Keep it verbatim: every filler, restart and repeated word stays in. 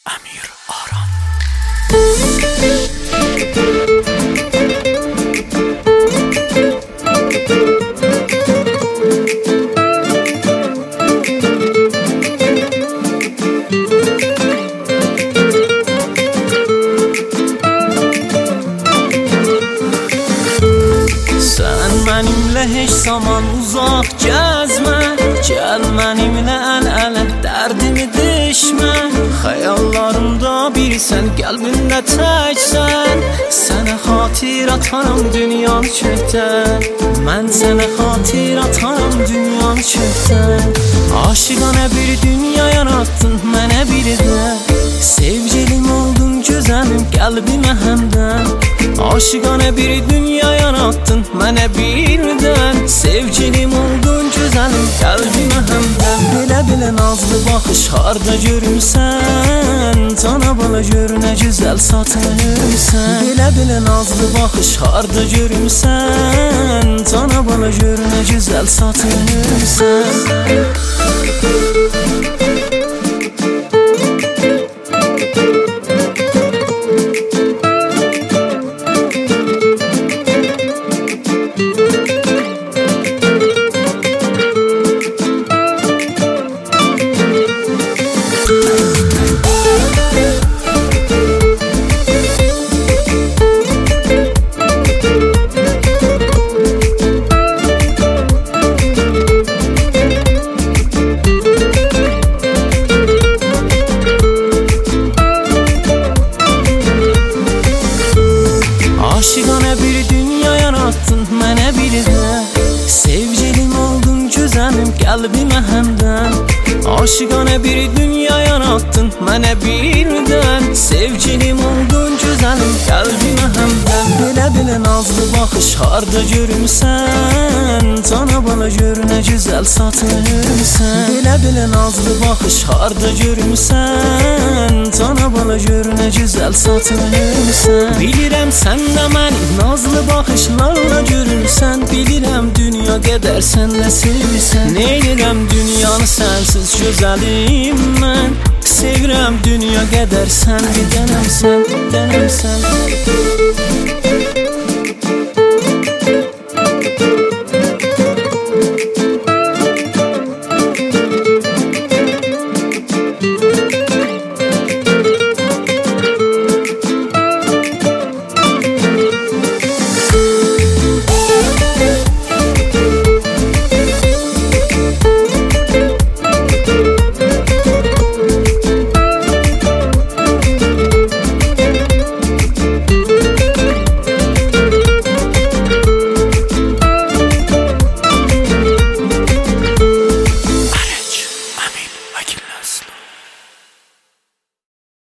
Əmir Aran. Sən mənimlə heç zaman uzaq gəzmə, gəl mənimlə əl-ələ dərdimi deşmə. Xəyallarımda birsən, qəlbimdə təksən. Sənə xatir atarım dünyanı kökdən, mən sənə xatir atarım dünyanı kökdən. Aşiqanə bir dünya yarattın mənə bir də, sevgilim oldun gözəlim qəlbimə həmdən. Aşiqanə bir dünya yarattın mənə birdən, sevgilim oldun gözəlim qəlbimə həmdən. Belə-belə nazlı baxış harda görürsən, cana bala gör nə gözəl satırsan. Belə-belə nazlı baxış harda görürsən, cana bala gör nə gözəl satırsan. Aşiqanə bir dünya yarattın mənə bir də, sevgilim oldun gözəlim qəlbimə həmdən. Aşiqanə bir dünya yarattın mənə birdən, sevgilim oldun gözəlim qəlbimə həmdən. Belə-belə nazlı baxış harda görürsən, cana bala gör nə gözəl satırsan. Belə-belə nazlı baxış harda görürsən, cana bala gör nə gözəl satırsan. Bilirəm sən də məni nazlı baxışlarla görürsən, bilirəm dünya qədər sən də sevirsən. Neylirəm dünyanı sənsiz gözəlim mən, sevirəm dünya qədər sən bir dənəm sən, bir dənəm sən.